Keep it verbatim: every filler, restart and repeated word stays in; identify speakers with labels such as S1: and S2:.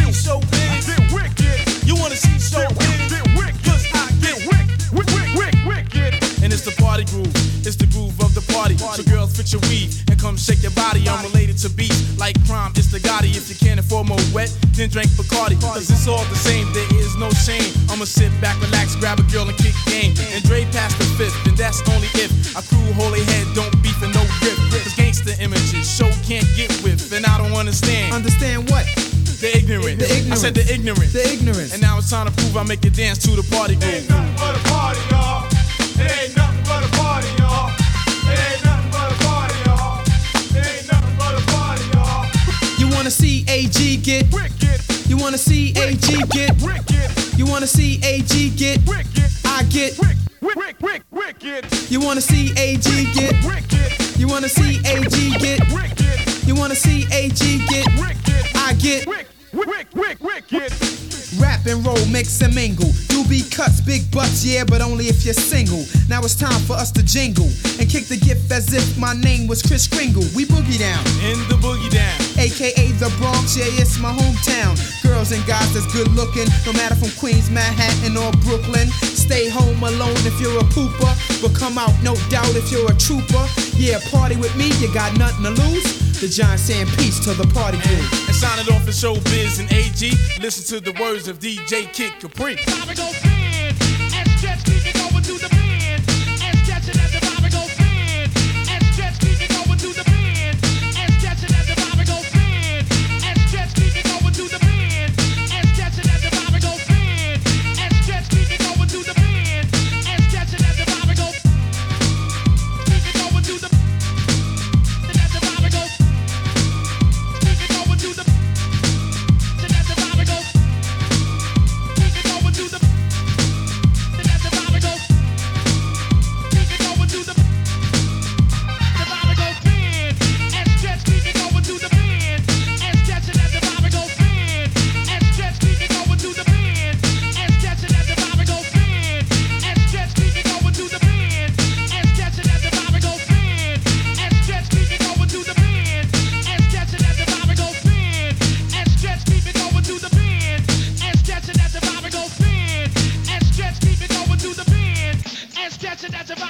S1: see showbiz? Get wicked. You wanna see showbiz? Get wicked. Cause I get wicked, wicked, wicked, wicked. And it's the party groove. It's the groove of the party. So girls, fit your weave and come shake your body. I'm related to beats like crime. It's the Gotti. If you can't afford more wet, then drink Bacardi. Cause it's all the same. There is no shame. I'ma sit back, relax, grab a girl and kick game. And Dre past the fifth, and that's only if I crew holy head, don't beef and no grip. Cause gangster images show can't get with, and I don't understand.
S2: Understand what?
S1: The ignorant.
S2: The ignorant.
S1: I said the ignorant.
S2: The ignorance.
S1: And now it's time to prove I make you dance to the party groove.
S3: Ain't nothing but a party, y'all. It ain't nothing but a party, y'all. It ain't nothing but a party, y'all. It ain't nothing but a party, y'all.
S2: You wanna see A G get
S1: Wicked.
S2: You wanna see A G get
S1: Wicked.
S2: You wanna see A G get
S1: Wicked.
S2: I get
S1: Wicked. Wicked. Wicked. Wicked.
S2: You wanna see A G get
S1: Wicked.
S2: You wanna see A G get
S1: Wicked.
S2: You wanna see A G get
S1: Wicked.
S2: I get
S1: Wicked. Wicked. Wicked. Wicked.
S2: Rap and roll, mix and mingle. You be cuts, big butts, yeah, but only if you're single. Now it's time for us to jingle and kick the gift as if my name was Chris Kringle. We boogie down,
S1: In the boogie down.
S2: A K A the Bronx, yeah, it's my hometown. Girls and guys that's good looking, no matter from Queens, Manhattan, or Brooklyn. Stay home alone if you're a pooper, but come out, no doubt, if you're a trooper. Yeah, party with me, you got nothing to lose. The Giant saying peace to the party crew.
S1: And sign it off for Showbiz and A G. Listen to the words of D J Kid Capri.
S4: Bobby go fin, and stretch, keep it going to the bend, and stretch it as the Bobby go fin, and stretch, keep it going to the bend, and stretch it as the Bobby go fin, and stretch, keep it going to the bend, and stretch it as the Bobby go fin, and stretch, keep it going to the bend, and stretch it as the Bobby go, keep it going to the, and as the Bobby go, keep it going to the, and as the Bobby go. Keep it going to the, and that's the Bobby go. Keep it going to the, the Bobby go fin, and stretch. Keep it going to the bend, and stretch it as the Bobby go fin, and stretch. Keep it going to the bend, and stretch it as the Bobby go fin, and stretch. Keep it going to the bend, and stretch it as the Bobby go fin, and stretch. Keep it going to the bend, and stretch it as the Bobby go fin, and stretch. Keep it going to the bend, and stretch it as the Bobby go fin, and stretch, keep it going to the bend, and stretch it as the